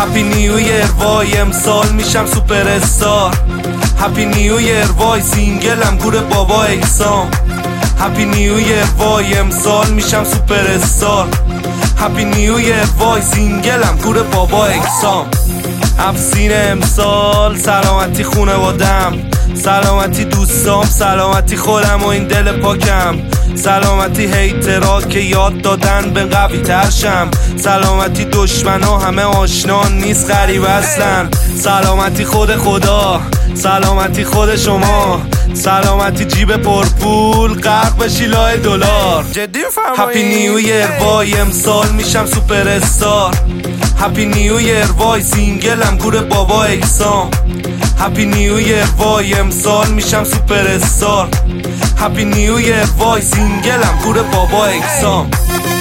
هپی نیو یر وای امسال میشم سوپر استار. هپی نیو یر وای سینگلم گور بابا اکسام. هپی نیو یر وای امسال میشم سوپر استار. هپی نیو یر وای سینگلم گور بابا اکسام. افسین امسال سلامتی خونوادم، سلامتی دوستام، سلامتی خودم و این دل پاکم، سلامتی هیترها که یاد دادن به قوی ترشم، سلامتی دشمنا همه آشنا نیست غریب اصلن، سلامتی خود خدا، سلامتی خود شما، سلامتی جیب پرپول غرق بشی لای دلار. جدی فرمایی؟ هپی نیو یر وای امسال میشم سوپر استار. هپی نیو یر وای سینگلم گور بابا اکسام. هپی نیو یر وای امسال میشم سوپر استار. هپی نیو یر وای سینگلم گور بابا اکسام.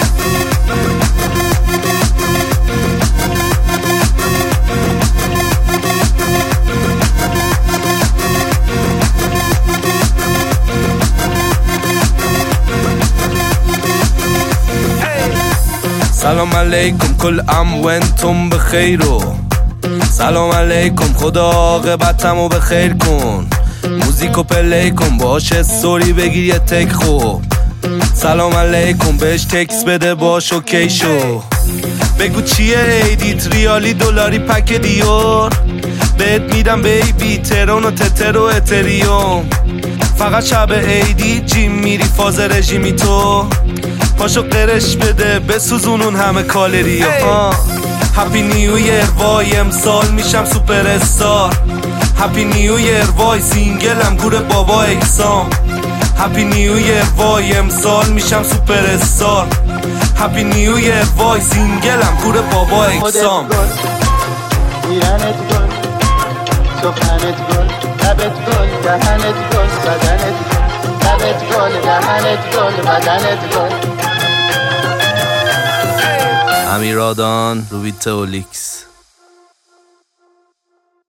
سلام علیکم کل عام و انتم بخیر و سلام علیکم خدا عاقبتمو بخیر کن. موزیکو پلی کن باش استوری بگیر یه تک خوب. سلام علیکم بهش تکس بده باش اوکی شو. بگو چیه ایدیت ریالی دلاری پک دیور. بهت میدم بیبی ترون و تتر و اتریوم. فقط شب ایدی جیم میری فاز رژیمی تو. پاشو قرش بده بسوزونون همه کالری ها. هپی نیو یر وای امسال میشم سوپر استار. هپی نیو یر وای سینگلم گور بابا اکسام. هپی نیو یر وای امسال میشم سوپر استار. هپی نیو یر وای سینگلم گور بابا اکسام. ایرانت گل، سخنت گل، لبت گل، دهنت گل، بدنت گل، لبت گل، دهنت گل، بدنت گل. امیرادان روبیت اولیکس.